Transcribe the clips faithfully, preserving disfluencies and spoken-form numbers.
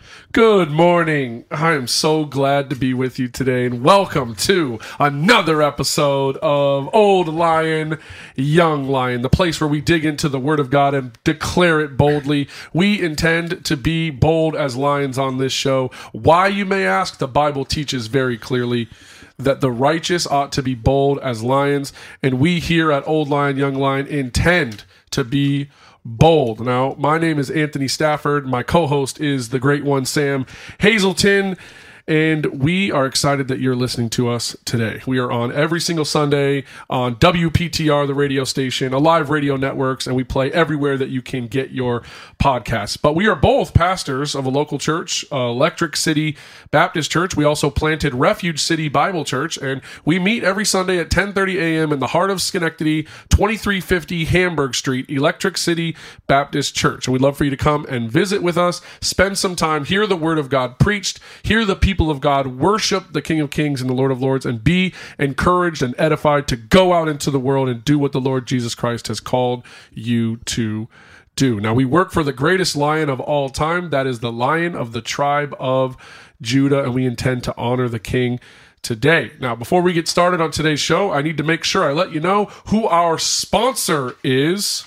Good morning. I am so glad to be with you today, and welcome to another episode of Old Lion, Young Lion, the place where we dig into the Word of God and declare it boldly. We intend to be bold as lions on this show. Why, you may ask? The Bible teaches very clearly that the righteous ought to be bold as lions, and we here at Old Lion, Young Lion intend to be bold. Now, my name is Anthony Stafford. My co-host is the great one, Sam Hazelton, and we are excited that you're listening to us today. We are on every single Sunday on W P T R, the radio station, Alive Radio Networks, and we play everywhere that you can get your podcasts. But we are both pastors of a local church, uh, Electric City Baptist Church. We also planted Refuge City Bible Church, and we meet every Sunday at ten thirty a.m. in the heart of Schenectady, twenty-three fifty Hamburg Street, Electric City Baptist Church. And we'd love for you to come and visit with us, spend some time, hear the Word of God preached, hear the people of God worship the King of Kings and the Lord of Lords, and be encouraged and edified to go out into the world and do what the Lord Jesus Christ has called you to do. Now, we work for the greatest lion of all time. That is the Lion of the tribe of Judah, and we intend to honor the King today. Now, before we get started on today's show, I need to make sure I let you know who our sponsor is.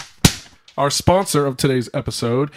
Our sponsor of today's episode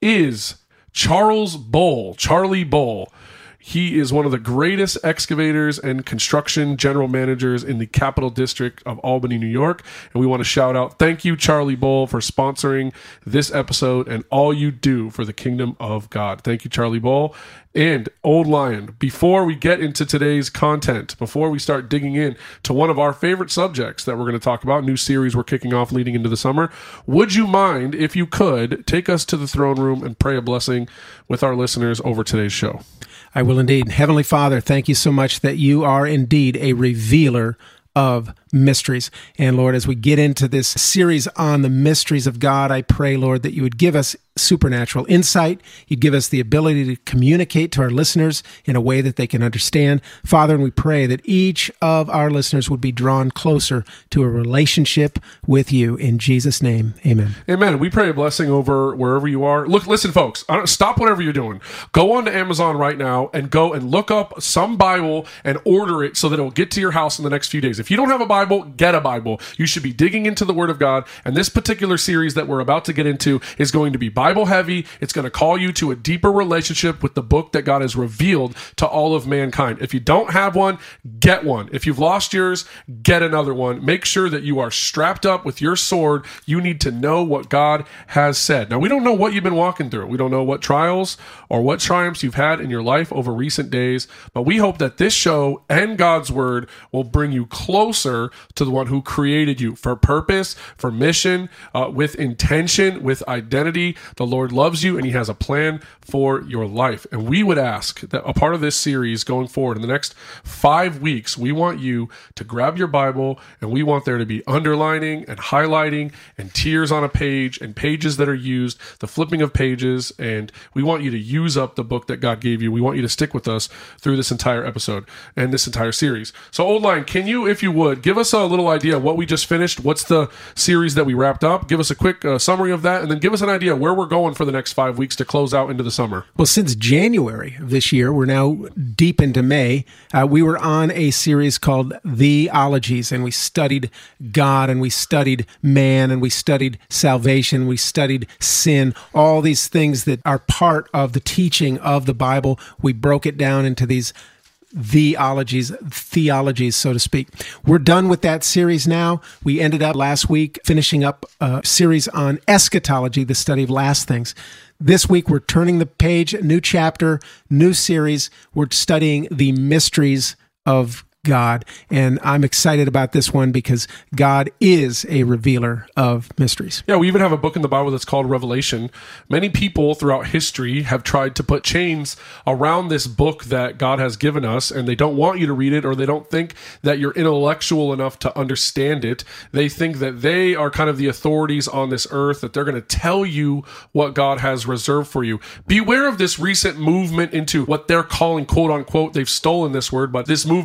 is Charles Bull, Charlie Bull. He is one of the greatest excavators and construction general managers in the Capital District of Albany, New York. And we want to shout out, thank you, Charlie Bull, for sponsoring this episode and all you do for the kingdom of God. Thank you, Charlie Bull. And Old Lion, before we get into today's content, before we start digging in to one of our favorite subjects that we're going to talk about, new series we're kicking off leading into the summer, would you mind, if you could, take us to the throne room and pray a blessing with our listeners over today's show? I will indeed. Heavenly Father, thank you so much that you are indeed a revealer of mysteries. And Lord, as we get into this series on the mysteries of God, I pray, Lord, that you would give us supernatural insight. You'd give us the ability to communicate to our listeners in a way that they can understand. Father, and we pray that each of our listeners would be drawn closer to a relationship with you. In Jesus' name, amen. Amen. We pray a blessing over wherever you are. Look, listen, folks, I don't, stop whatever you're doing. Go on to Amazon right now and go and look up some Bible and order it so that it will get to your house in the next few days. If you don't have a Bible, get a Bible. You should be digging into the Word of God, and this particular series that we're about to get into is going to be Bible heavy. It's going to call you to a deeper relationship with the book that God has revealed to all of mankind. If you don't have one, get one. If you've lost yours, get another one. Make sure that you are strapped up with your sword. You need to know what God has said. Now, we don't know what you've been walking through. We don't know what trials or what triumphs you've had in your life over recent days, but we hope that this show and God's Word will bring you closer to the one who created you for purpose, for mission, uh, with intention, with identity. The Lord loves you, and he has a plan for your life. And we would ask that a part of this series going forward in the next five weeks, we want you to grab your Bible, and we want there to be underlining and highlighting and tears on a page and pages that are used, the flipping of pages, and we want you to use up the book that God gave you. We want you to stick with us through this entire episode and this entire series. So, Old Lion, can you, if you would, give us a little idea of what we just finished? What's the series that we wrapped up? Give us a quick uh, summary of that, and then give us an idea where we're going for the next five weeks to close out into the summer. Well, since January of this year, we're now deep into May, uh, we were on a series called Theologies, and we studied God, and we studied man, and we studied salvation, we studied sin, all these things that are part of the teaching of the Bible. We broke it down into these theologies, theologies, so to speak. We're done with that series now. We ended up last week finishing up a series on eschatology, the study of last things. This week, we're turning the page, new chapter, new series. We're studying the mysteries of God. And I'm excited about this one because God is a revealer of mysteries. Yeah, we even have a book in the Bible that's called Revelation. Many people throughout history have tried to put chains around this book that God has given us, and they don't want you to read it, or they don't think that you're intellectual enough to understand it. They think that they are kind of the authorities on this earth, that they're going to tell you what God has reserved for you. Beware of this recent movement into what they're calling, quote unquote, they've stolen this word, but this movement of called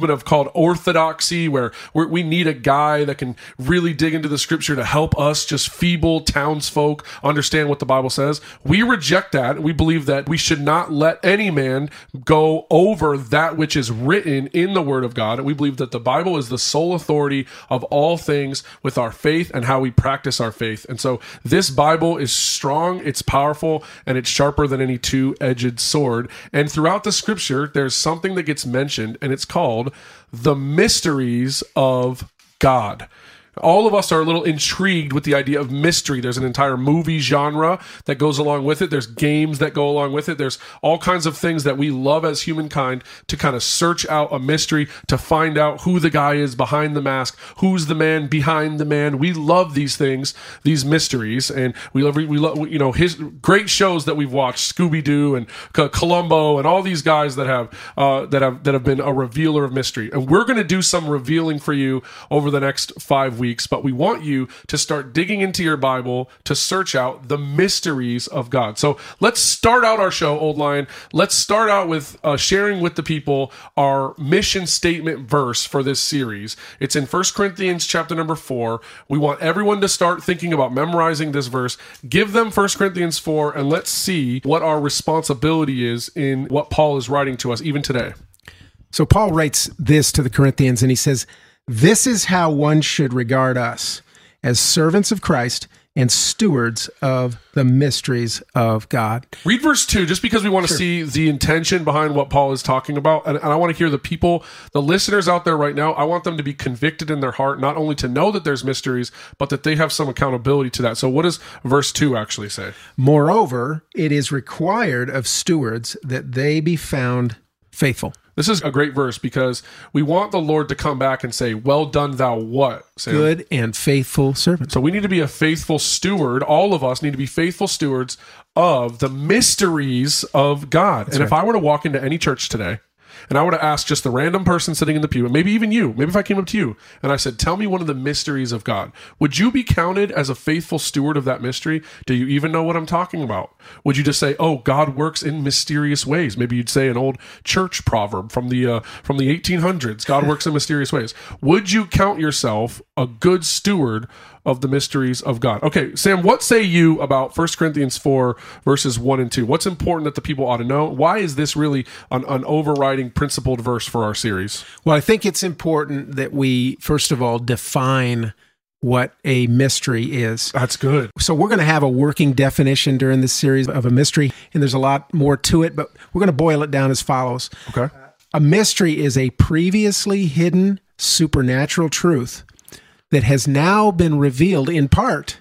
orthodoxy, where we're, we need a guy that can really dig into the scripture to help us, just feeble townsfolk, understand what the Bible says. We reject that. We believe that we should not let any man go over that which is written in the Word of God. And we believe that the Bible is the sole authority of all things with our faith and how we practice our faith. And so this Bible is strong, it's powerful, and it's sharper than any two-edged sword. And throughout the scripture, there's something that gets mentioned, and it's called the mysteries of God. All of us are a little intrigued with the idea of mystery. There's an entire movie genre that goes along with it. There's games that go along with it. There's all kinds of things that we love as humankind to kind of search out a mystery, to find out who the guy is behind the mask, who's the man behind the man. We love these things, these mysteries, and we love, we love, you know, his great shows that we've watched, Scooby-Doo and Columbo and all these guys that have, uh, that have, that have been a revealer of mystery. And we're going to do some revealing for you over the next five weeks. But we want you to start digging into your Bible to search out the mysteries of God. So let's start out our show, Old Lion. Let's start out with uh, sharing with the people our mission statement verse for this series. It's in First Corinthians chapter number four. We want everyone to start thinking about memorizing this verse. Give them First Corinthians four, and let's see what our responsibility is in what Paul is writing to us even today. So Paul writes this to the Corinthians, and he says, "This is how one should regard us, as servants of Christ and stewards of the mysteries of God." Read verse two, just because we want to sure. see the intention behind what Paul is talking about. And, and I want to hear the people, the listeners out there right now, I want them to be convicted in their heart, not only to know that there's mysteries, but that they have some accountability to that. So what does verse two actually say? "Moreover, it is required of stewards that they be found faithful." This is a great verse because we want the Lord to come back and say, "Well done, thou what, Sam?" Good and faithful servant. So we need to be a faithful steward. All of us need to be faithful stewards of the mysteries of God. That's and right. If I were to walk into any church today, and I were to ask just the random person sitting in the pew, and maybe even you, maybe if I came up to you, and I said, "Tell me one of the mysteries of God," would you be counted as a faithful steward of that mystery? Do you even know what I'm talking about? Would you just say, "Oh, God works in mysterious ways"? Maybe you'd say an old church proverb from the uh, from the eighteen hundreds, "God works in mysterious ways." Would you count yourself a good steward of the mysteries of God? Okay, Sam, what say you about First Corinthians four, verses one and two? What's important that the people ought to know? Why is this really an, an overriding principled verse for our series? Well, I think it's important that we, first of all, define what a mystery is. That's good. So we're going to have a working definition during this series of a mystery, and there's a lot more to it, but we're going to boil it down as follows. Okay. A mystery is a previously hidden supernatural truth that has now been revealed in part,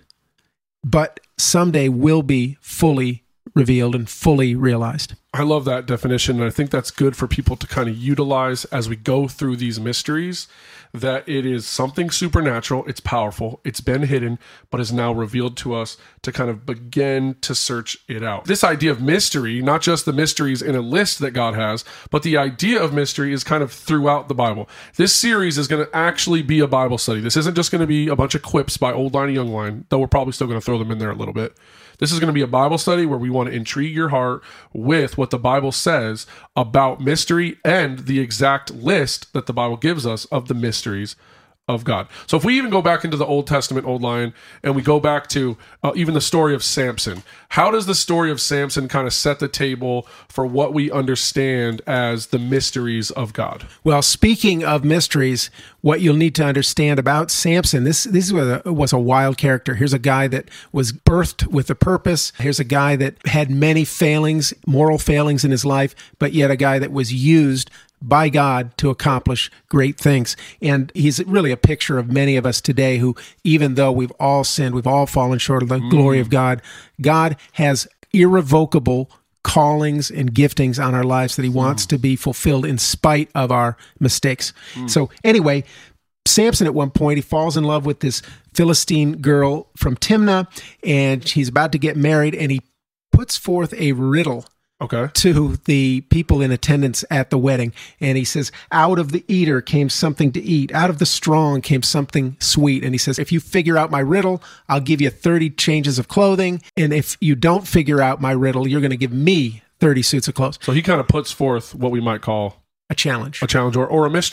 but someday will be fully revealed and fully realized. I love that definition, and I think that's good for people to kind of utilize as we go through these mysteries, that it is something supernatural, it's powerful, it's been hidden, but is now revealed to us to kind of begin to search it out. This idea of mystery, not just the mysteries in a list that God has, but the idea of mystery is kind of throughout the Bible. This series is going to actually be a Bible study. This isn't just going to be a bunch of quips by Old Line and Young Line, though we're probably still going to throw them in there a little bit. This is going to be a Bible study where we want to intrigue your heart with what the Bible says about mystery and the exact list that the Bible gives us of the mysteries of God. So if we even go back into the Old Testament, Old Lion, and we go back to uh, even the story of Samson, how does the story of Samson kind of set the table for what we understand as the mysteries of God? Well, speaking of mysteries, what you'll need to understand about Samson, this, this was a, was a wild character. Here's a guy that was birthed with a purpose. Here's a guy that had many failings, moral failings in his life, but yet a guy that was used by God to accomplish great things. And he's really a picture of many of us today who, even though we've all sinned, we've all fallen short of the mm. glory of God, God has irrevocable callings and giftings on our lives that he wants mm. to be fulfilled in spite of our mistakes. Mm. So anyway, Samson at one point, he falls in love with this Philistine girl from Timnah, and he's about to get married, and he puts forth a riddle Okay. to the people in attendance at the wedding. And he says, out of the eater came something to eat. Out of the strong came something sweet. And he says, if you figure out my riddle, I'll give you thirty changes of clothing. And if you don't figure out my riddle, you're going to give me thirty suits of clothes. So he kind of puts forth what we might call a challenge. A challenge or, or a mystery.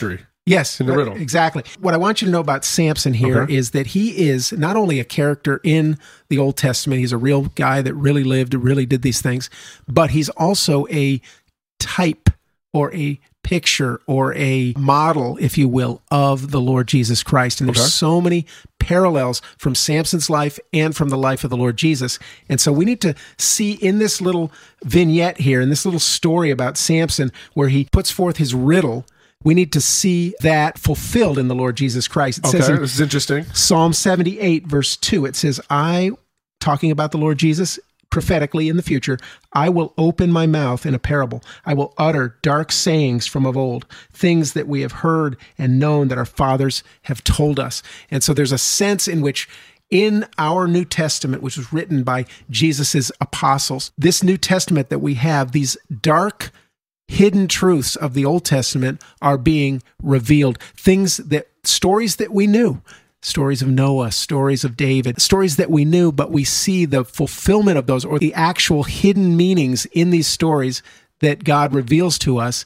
Yes, in the right, riddle. Exactly. What I want you to know about Samson here Okay. is that he is not only a character in the Old Testament, he's a real guy that really lived, really did these things, but he's also a type or a picture or a model, if you will, of the Lord Jesus Christ. And there's Okay. so many parallels from Samson's life and from the life of the Lord Jesus. And so we need to see in this little vignette here, in this little story about Samson, where he puts forth his riddle, we need to see that fulfilled in the Lord Jesus Christ. It Okay, says in this is interesting. Psalm seventy-eight, verse two, it says, I, talking about the Lord Jesus, prophetically in the future, I will open my mouth in a parable. I will utter dark sayings from of old, things that we have heard and known that our fathers have told us. And so there's a sense in which in our New Testament, which was written by Jesus's apostles, this New Testament that we have, these dark hidden truths of the Old Testament are being revealed. Things that, stories that we knew, stories of Noah, stories of David, stories that we knew, but we see the fulfillment of those or the actual hidden meanings in these stories that God reveals to us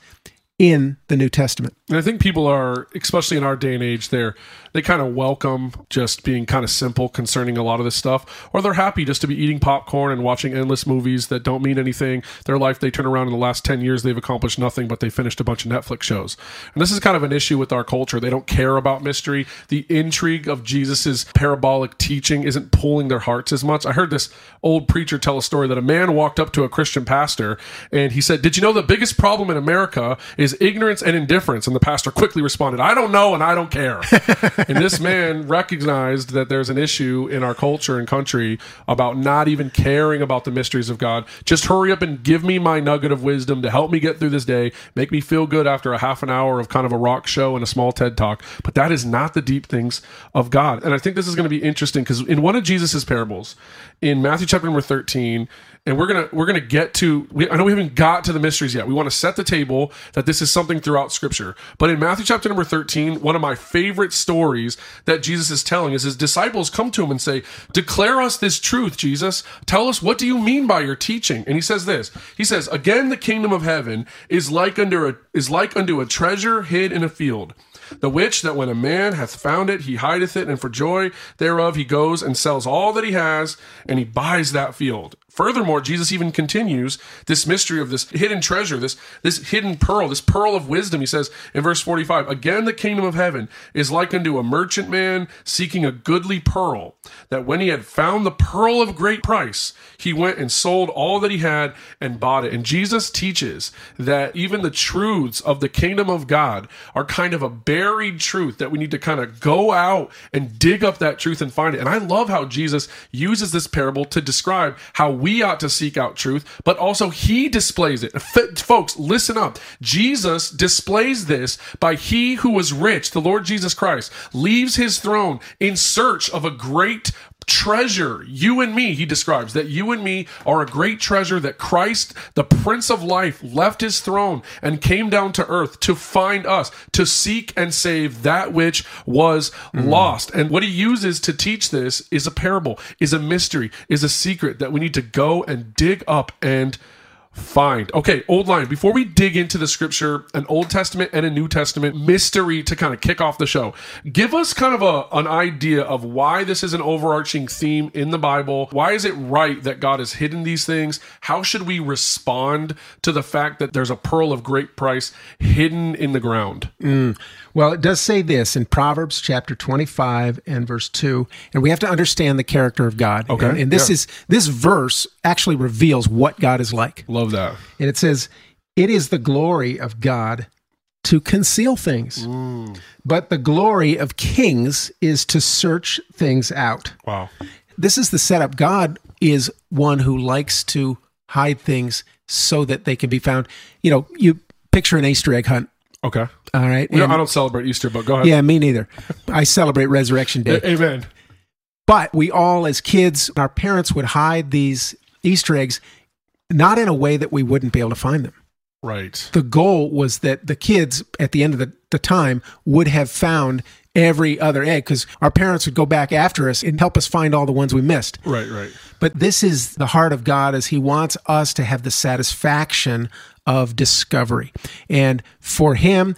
in the New Testament. And I think people are, especially in our day and age, they're, they kind of welcome just being kind of simple concerning a lot of this stuff, or they're happy just to be eating popcorn and watching endless movies that don't mean anything. Their life, they turn around in the last ten years, they've accomplished nothing, but they finished a bunch of Netflix shows. And this is kind of an issue with our culture. They don't care about mystery. The intrigue of Jesus's parabolic teaching isn't pulling their hearts as much. I heard this old preacher tell a story that a man walked up to a Christian pastor and he said, "Did you know the biggest problem in America is ignorance and indifference?" And the pastor quickly responded, "I don't know and I don't care." And this man recognized that there's an issue in our culture and country about not even caring about the mysteries of God. Just hurry up and give me my nugget of wisdom to help me get through this day, make me feel good after a half an hour of kind of a rock show and a small TED Talk. But that is not the deep things of God. And I think this is going to be interesting because in one of Jesus's parables, in Matthew chapter number thirteen, and we're gonna we're gonna get to. We, I know we haven't got to the mysteries yet. We want to set the table that this is something throughout Scripture. But in Matthew chapter number thirteen, one of my favorite stories that Jesus is telling is his disciples come to him and say, "Declare us this truth, Jesus. Tell us, what do you mean by your teaching?" And he says this. He says, "Again, the kingdom of heaven is like unto a is like unto a treasure hid in a field, the which that when a man hath found it, he hideth it, and for joy thereof he goes and sells all that he has, and he buys that field." Furthermore, Jesus even continues this mystery of this hidden treasure, this, this hidden pearl, this pearl of wisdom. He says in verse forty-five, "Again, the kingdom of heaven is like unto a merchant man seeking a goodly pearl, that when he had found the pearl of great price, he went and sold all that he had and bought it." And Jesus teaches that even the truths of the kingdom of God are kind of a buried truth that we need to kind of go out and dig up that truth and find it. And I love how Jesus uses this parable to describe how we ought to seek out truth, but also he displays it. F- folks, listen up. Jesus displays this by he who was rich, the Lord Jesus Christ, leaves his throne in search of a great treasure. You and me, he describes that you and me are a great treasure, that Christ, the Prince of Life, left his throne and came down to earth to find us, to seek and save that which was mm. lost. And what he uses to teach this is a parable, is a mystery, is a secret that we need to go and dig up and find. Okay, Old Lion, before we dig into the scripture, an Old Testament and a New Testament mystery to kind of kick off the show, give us kind of a, an idea of why this is an overarching theme in the Bible. Why is it right that God has hidden these things? How should we respond to the fact that there's a pearl of great price hidden in the ground? Mm. Well, it does say this in Proverbs chapter twenty-five and verse two, and we have to understand the character of God. Okay. And, and this yeah. is this verse actually reveals what God is like. Love that. And it says, "It is the glory of God to conceal things, mm. but the glory of kings is to search things out." Wow. This is the setup. God is one who likes to hide things so that they can be found. You know, you picture an Easter egg hunt. Okay. All right. We don't, I don't celebrate Easter, but go ahead. Yeah, me neither. I celebrate Resurrection Day. Amen. But we all, as kids, our parents would hide these Easter eggs, not in a way that we wouldn't be able to find them. Right. The goal was that the kids, at the end of the, the time, would have found every other egg, because our parents would go back after us and help us find all the ones we missed. Right, right. But this is the heart of God, as he wants us to have the satisfaction of discovery. And for him,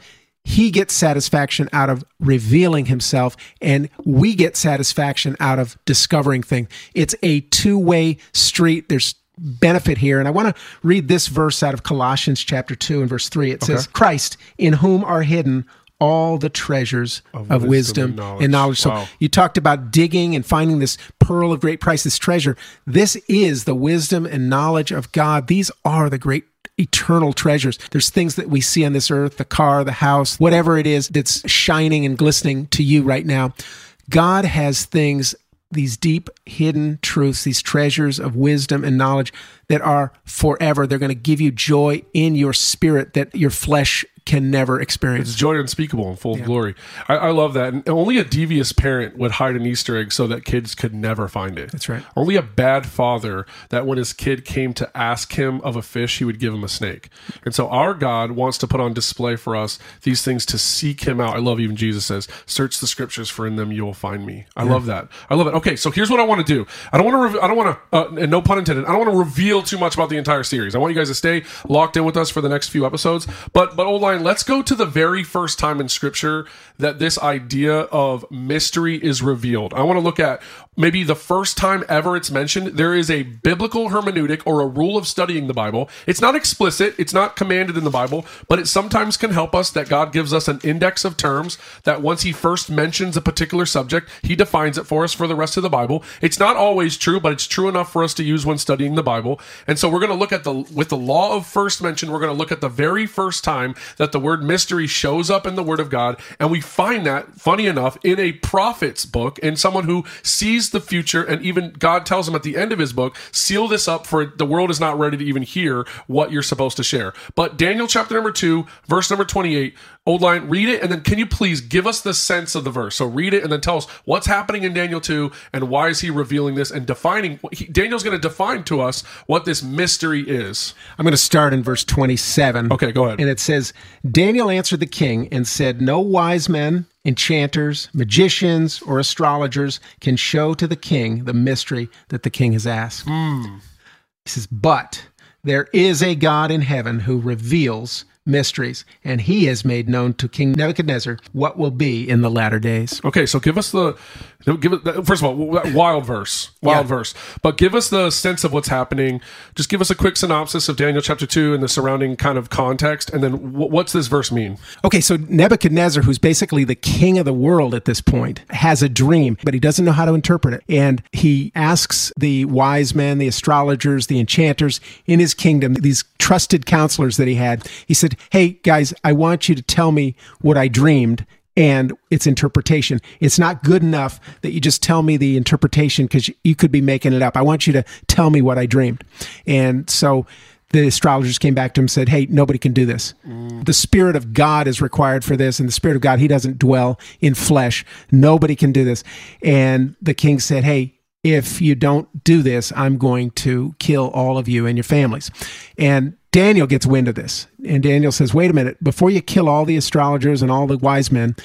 He gets satisfaction out of revealing himself, and we get satisfaction out of discovering things. It's a two-way street. There's benefit here. And I want to read this verse out of Colossians chapter two and verse three. It says, Okay. Christ, in whom are hidden all the treasures of, Of wisdom, wisdom and and knowledge. knowledge. So Wow. you talked about digging and finding this pearl of great price, this treasure. This is the wisdom and knowledge of God. These are the great eternal treasures. There's things that we see on this earth, the car, the house, whatever it is that's shining and glistening to you right now. God has things, these deep hidden truths, these treasures of wisdom and knowledge that are forever. They're going to give you joy in your spirit that your flesh can never experience. It's joy unspeakable and full of glory. I, I love that. And only a devious parent would hide an Easter egg so that kids could never find it. That's right. Only a bad father that when his kid came to ask him of a fish, he would give him a snake. And so our God wants to put on display for us these things to seek him out. I love even Jesus says, search the scriptures, for in them you will find me. I love that. I love it. Okay, so here's what I want to do. I don't want to, rev- I don't want to, uh, and no pun intended, I don't want to reveal too much about the entire series. I want you guys to stay locked in with us for the next few episodes. But, but Old Lion, let's go to the very first time in scripture that this idea of mystery is revealed. I want to look at maybe the first time ever it's mentioned. There is a biblical hermeneutic or a rule of studying the Bible. It's not explicit. It's not commanded in the Bible, but it sometimes can help us that God gives us an index of terms that once he first mentions a particular subject, he defines it for us for the rest of the Bible. It's not always true, but it's true enough for us to use when studying the Bible. And so we're going to look at the, with the law of first mention, we're going to look at the very first time that the word mystery shows up in the Word of God. And we find that, funny enough, in a prophet's book, in someone who sees the future, and even God tells him at the end of his book, seal this up, for the world is not ready to even hear what you're supposed to share. But Daniel chapter number two, verse number twenty-eight, Old Lion, read it, and then can you please give us the sense of the verse? So read it, and then tell us what's happening in Daniel two, and why is he revealing this and defining, he, Daniel's going to define to us what this mystery is. I'm going to start in verse twenty-seven. Okay, go ahead. And it says, Daniel answered the king and said, no wise men, enchanters, magicians, or astrologers can show to the king the mystery that the king has asked. Hmm. He says, but there is a God in heaven who reveals mysteries, and he has made known to King Nebuchadnezzar what will be in the latter days. Okay, so give us the, give it, first of all, wild verse, wild Yeah. verse, but give us the sense of what's happening. Just give us a quick synopsis of Daniel chapter two and the surrounding kind of context, and then w- what's this verse mean? Okay, so Nebuchadnezzar, who's basically the king of the world at this point, has a dream, but he doesn't know how to interpret it. And he asks the wise men, the astrologers, the enchanters in his kingdom, these trusted counselors that he had, he said, hey, guys, I want you to tell me what I dreamed and its interpretation. It's not good enough that you just tell me the interpretation because you could be making it up. I want you to tell me what I dreamed. And so the astrologers came back to him and said, hey, nobody can do this. Mm. The Spirit of God is required for this, and the Spirit of God, he doesn't dwell in flesh. Nobody can do this. And the king said, hey, if you don't do this, I'm going to kill all of you and your families. And Daniel gets wind of this. And Daniel says, wait a minute, before you kill all the astrologers and all the wise men,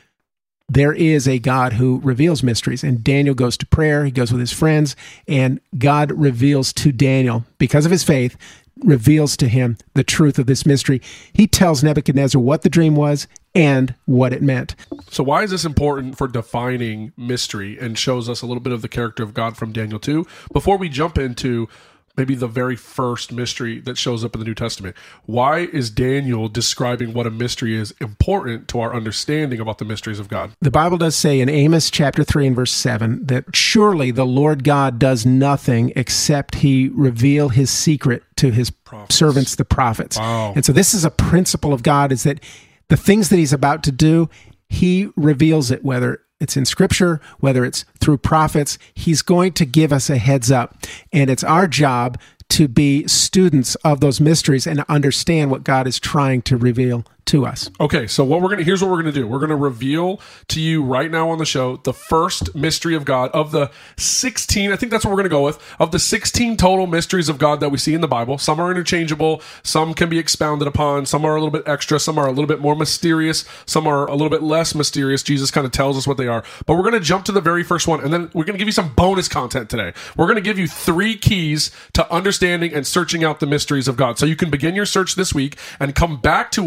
there is a God who reveals mysteries. And Daniel goes to prayer. He goes with his friends, and God reveals to Daniel, because of his faith, reveals to him the truth of this mystery. He tells Nebuchadnezzar what the dream was and what it meant. So why is this important for defining mystery and shows us a little bit of the character of God from Daniel two? Before we jump into maybe the very first mystery that shows up in the New Testament, why is Daniel describing what a mystery is important to our understanding about the mysteries of God? The Bible does say in Amos chapter three and verse seven that surely the Lord God does nothing except he reveal his secret to his Prophets. servants, the prophets. Wow. And so this is a principle of God, is that the things that he's about to do, he reveals it, whether it's in scripture, whether it's through prophets. He's going to give us a heads up. And it's our job to be students of those mysteries and understand what God is trying to reveal to us. Okay, so what we're gonna here's what we're gonna do. We're gonna reveal to you right now on the show the first mystery of God of the sixteen. I think that's what we're gonna go with, of the sixteen total mysteries of God that we see in the Bible. Some are interchangeable, some can be expounded upon, some are a little bit extra, some are a little bit more mysterious, some are a little bit less mysterious. Jesus kind of tells us what they are. But we're gonna jump to the very first one, and then we're gonna give you some bonus content today. We're gonna give you three keys to understanding and searching out the mysteries of God. So you can begin your search this week and come back to us while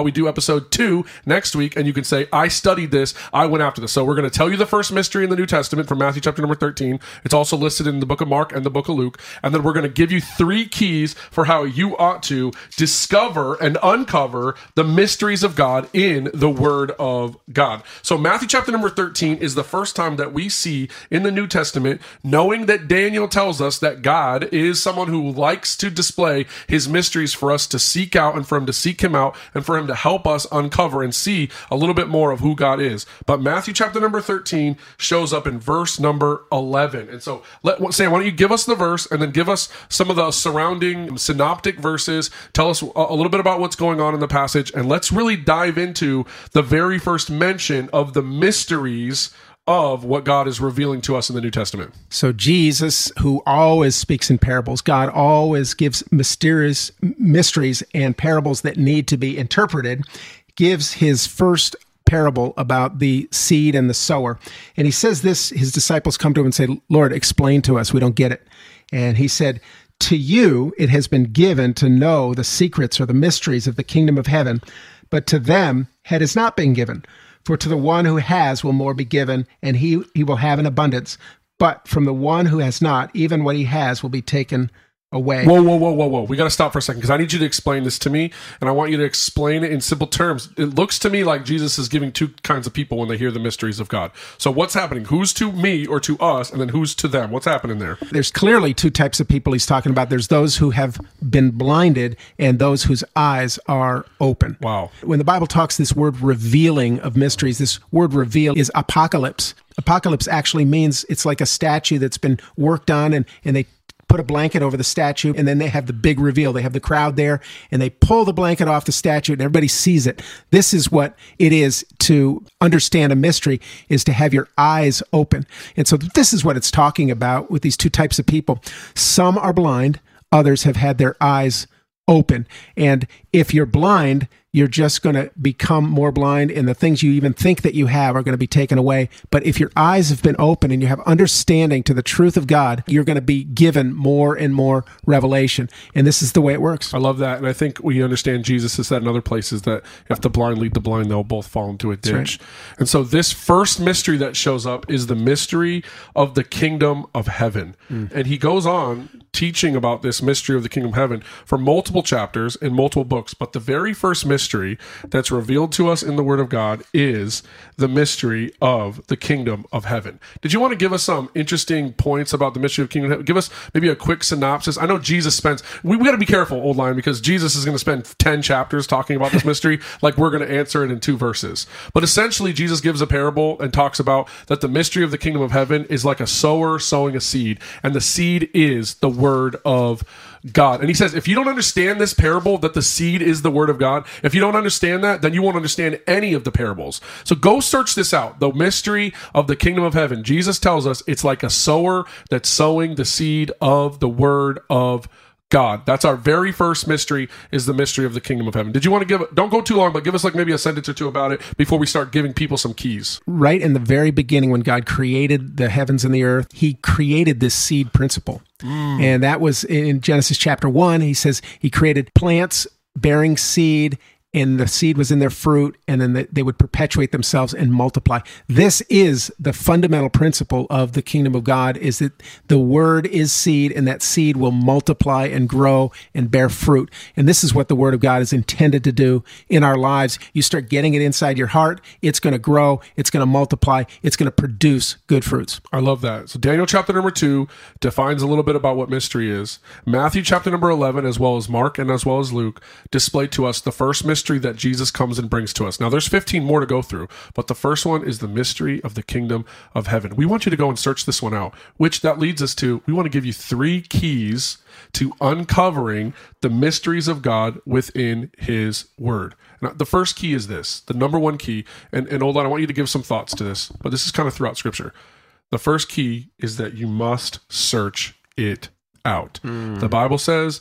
while we do episode two next week, and you can say, I studied this, I went after this. So we're going to tell you the first mystery in the New Testament from Matthew chapter number thirteen. It's also listed in the book of Mark and the book of Luke. And then we're going to give you three keys for how you ought to discover and uncover the mysteries of God in the Word of God. So Matthew chapter number thirteen is the first time that we see in the New Testament, knowing that Daniel tells us that God is someone who likes to display his mysteries for us to seek out and for him to seek him out and for him to help us uncover and see a little bit more of who God is. But Matthew chapter number thirteen shows up in verse number eleven. And so, let, Sam, why don't you give us the verse and then give us some of the surrounding synoptic verses. Tell us a, a little bit about what's going on in the passage, and let's really dive into the very first mention of the mysteries of what God is revealing to us in the New Testament. So Jesus, who always speaks in parables, God always gives mysterious mysteries and parables that need to be interpreted, gives his first parable about the seed and the sower. And he says this, his disciples come to him and say, Lord, explain to us, we don't get it. And he said, to you it has been given to know the secrets or the mysteries of the kingdom of heaven, but to them it has not been given. For to the one who has will more be given, and he, he will have an abundance. But from the one who has not, even what he has will be taken away. Whoa, whoa, whoa, whoa, whoa. We got to stop for a second because I need you to explain this to me, and I want you to explain it in simple terms. It looks to me like Jesus is giving two kinds of people when they hear the mysteries of God. So what's happening? Who's to me or to us, and then who's to them? What's happening there? There's clearly two types of people he's talking about. There's those who have been blinded and those whose eyes are open. Wow. When the Bible talks this word revealing of mysteries, this word reveal is apocalypse. Apocalypse actually means it's like a statue that's been worked on, and, and they put a blanket over the statue, and then they have the big reveal. They have the crowd there, and they pull the blanket off the statue, and everybody sees it. This is what it is to understand a mystery, is to have your eyes open. And so this is what it's talking about with these two types of people. Some are blind, others have had their eyes open. And if you're blind, you're just going to become more blind, and the things you even think that you have are going to be taken away. But if your eyes have been open and you have understanding to the truth of God, you're going to be given more and more revelation. And this is the way it works. I love that. And I think we understand Jesus has said in other places that if the blind lead the blind, they'll both fall into a ditch. Right. And so this first mystery that shows up is the mystery of the kingdom of heaven. Mm. And he goes on teaching about this mystery of the kingdom of heaven for multiple chapters in multiple books. But the very first mystery mystery that's revealed to us in the Word of God is the mystery of the kingdom of heaven. Did you want to give us some interesting points about the mystery of the kingdom of heaven? Give us maybe a quick synopsis. I know Jesus spends, we, we got to be careful, Old Lion, because Jesus is going to spend ten chapters talking about this mystery, like we're going to answer it in two verses. But essentially, Jesus gives a parable and talks about that the mystery of the kingdom of heaven is like a sower sowing a seed, and the seed is the Word of God. And he says, if you don't understand this parable, that the seed is the Word of God, if you don't understand that, then you won't understand any of the parables. So go search this out. The mystery of the kingdom of heaven. Jesus tells us it's like a sower that's sowing the seed of the Word of God. That's our very first mystery, is the mystery of the kingdom of heaven. Did you want to give, don't go too long, but give us like maybe a sentence or two about it before we start giving people some keys. Right in the very beginning, when God created the heavens and the earth, he created this seed principle. Mm. And that was in Genesis chapter one. He says he created plants bearing seed, and the seed was in their fruit, and then they would perpetuate themselves and multiply. This is the fundamental principle of the kingdom of God, is that the word is seed, and that seed will multiply and grow and bear fruit. And this is what the word of God is intended to do in our lives. You start getting it inside your heart, it's going to grow, it's going to multiply, it's going to produce good fruits. I love that. So Daniel chapter number two defines a little bit about what mystery is. Matthew chapter number eleven, as well as Mark and as well as Luke, display to us the first mystery that Jesus comes and brings to us. Now, there's fifteen more to go through, but the first one is the mystery of the kingdom of heaven. We want you to go and search this one out, which that leads us to, we want to give you three keys to uncovering the mysteries of God within his word. Now, the first key is this, the number one key, and, and hold on, I want you to give some thoughts to this, but this is kind of throughout Scripture. The first key is that you must search it out. Mm. The Bible says,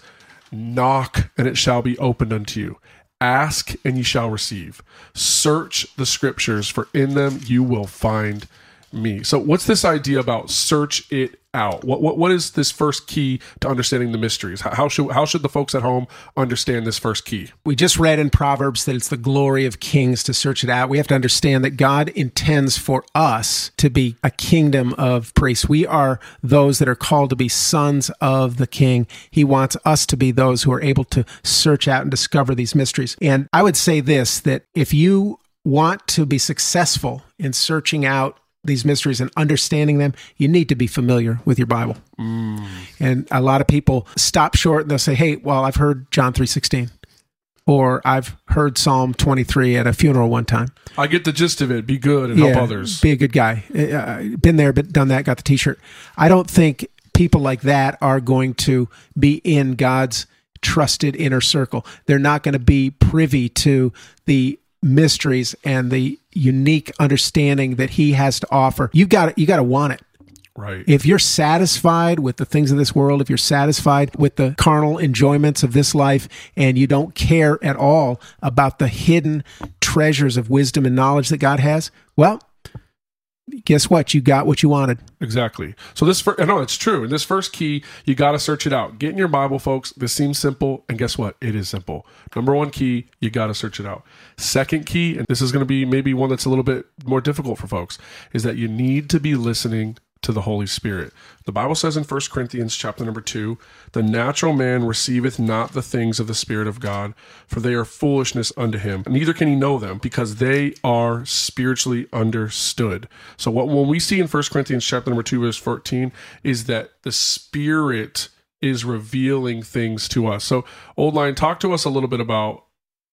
knock and it shall be opened unto you. Ask and you shall receive. Search the Scriptures, for in them you will find me. So what's this idea about search it out? What what what is this first key to understanding the mysteries? How, how should how should the folks at home understand this first key? We just read in Proverbs that it's the glory of kings to search it out. We have to understand that God intends for us to be a kingdom of priests. We are those that are called to be sons of the King. He wants us to be those who are able to search out and discover these mysteries. And I would say this, that if you want to be successful in searching out these mysteries and understanding them, you need to be familiar with your Bible. Mm. And a lot of people stop short and they'll say, hey, well, I've heard John three sixteen, or I've heard Psalm twenty-three at a funeral one time. I get the gist of it. Be good and yeah, help others. Be a good guy. Uh, been there, but done that, got the t-shirt. I don't think people like that are going to be in God's trusted inner circle. They're not going to be privy to the mysteries and the unique understanding that he has to offer. You got you got to want it. Right. If you're satisfied with the things of this world, if you're satisfied with the carnal enjoyments of this life, and you don't care at all about the hidden treasures of wisdom and knowledge that God has, well, guess what? You got what you wanted. Exactly. So this, fir- no, it's true. In this first key, you got to search it out. Get in your Bible, folks. This seems simple, and guess what? It is simple. Number one key, you got to search it out. Second key, and this is going to be maybe one that's a little bit more difficult for folks, is that you need to be listening to the Holy Spirit. The Bible says in First Corinthians chapter number two, the natural man receiveth not the things of the Spirit of God, for they are foolishness unto him. Neither can he know them, because they are spiritually understood. So what when we see in First Corinthians chapter number two, verse fourteen, is that the Spirit is revealing things to us. So Old Lion, talk to us a little bit about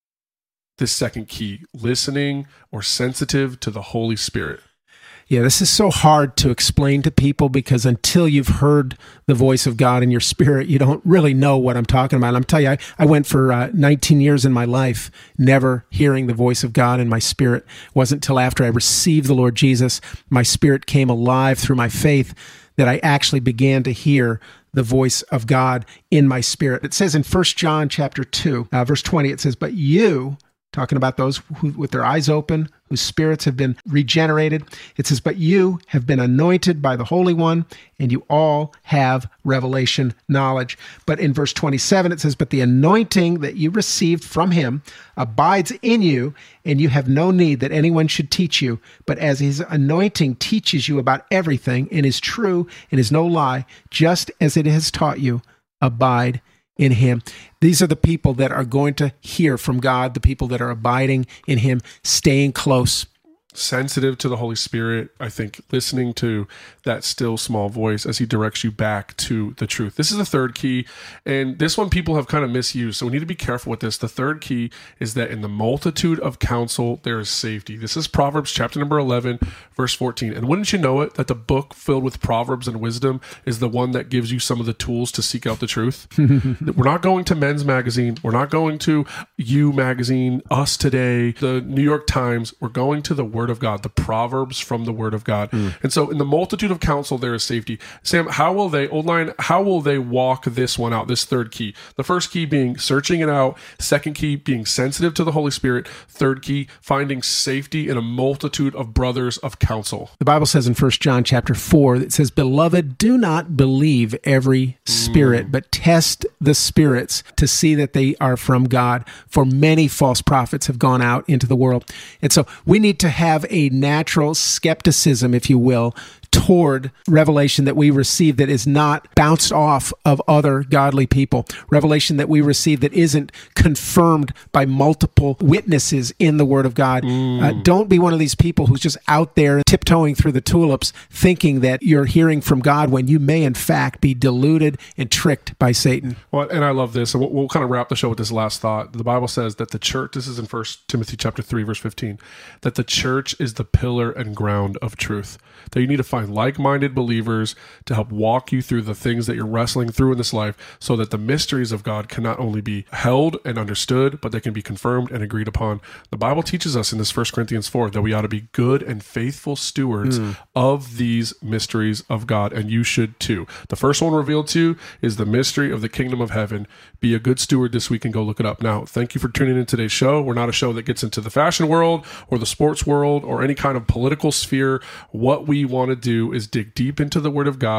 this second key, listening or sensitive to the Holy Spirit. Yeah, this is so hard to explain to people, because until you've heard the voice of God in your spirit, you don't really know what I'm talking about. And I'm telling you, I, I went for uh, nineteen years in my life never hearing the voice of God in my spirit. It wasn't until after I received the Lord Jesus, my spirit came alive through my faith, that I actually began to hear the voice of God in my spirit. It says in First John chapter two, uh, verse twenty, it says, but you, talking about those who, with their eyes open, whose spirits have been regenerated. It says, but you have been anointed by the Holy One, and you all have revelation knowledge. But in verse twenty-seven, it says, but the anointing that you received from him abides in you, and you have no need that anyone should teach you. But as his anointing teaches you about everything, and is true and is no lie, just as it has taught you, abide in him. These are the people that are going to hear from God, the people that are abiding in him, staying close. Sensitive to the Holy Spirit, I think, listening to that still small voice as he directs you back to the truth. This is the third key, and this one people have kind of misused, so we need to be careful with this. The third key is that in the multitude of counsel, there is safety. This is Proverbs chapter number eleven, verse fourteen. And wouldn't you know it, that the book filled with Proverbs and wisdom is the one that gives you some of the tools to seek out the truth? We're not going to Men's Magazine. We're not going to You Magazine, Us Today, the New York Times. We're going to the Word of God, the Proverbs from the Word of God. Mm. And so in the multitude of counsel, there is safety. Sam, how will they, Old Lion, how will they walk this one out, this third key? The first key being searching it out. Second key being sensitive to the Holy Spirit. Third key, finding safety in a multitude of brothers of counsel. The Bible says in First John chapter four, it says, beloved, do not believe every spirit, mm. but test the spirits to see that they are from God. For many false prophets have gone out into the world. And so we need to have a natural skepticism, if you will, toward revelation that we receive that is not bounced off of other godly people. Revelation that we receive that isn't confirmed by multiple witnesses in the Word of God. Mm. Uh, don't be one of these people who's just out there tiptoeing through the tulips thinking that you're hearing from God when you may in fact be deluded and tricked by Satan. Well, and I love this. And we'll, we'll kind of wrap the show with this last thought. The Bible says that the church, this is in First Timothy chapter three, verse fifteen, that the church is the pillar and ground of truth. That you need to find like-minded believers to help walk you through the things that you're wrestling through in this life, so that the mysteries of God can not only be held and understood, but they can be confirmed and agreed upon. The Bible teaches us in this First Corinthians four that we ought to be good and faithful stewards mm. of these mysteries of God, and you should too. The first one revealed to you is the mystery of the kingdom of heaven. Be a good steward this week and go look it up. Now, thank you for tuning in today's show. We're not a show that gets into the fashion world or the sports world or any kind of political sphere. What we want to do is dig deep into the Word of God,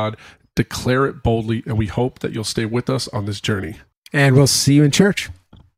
declare it boldly, and we hope that you'll stay with us on this journey. And we'll see you in church.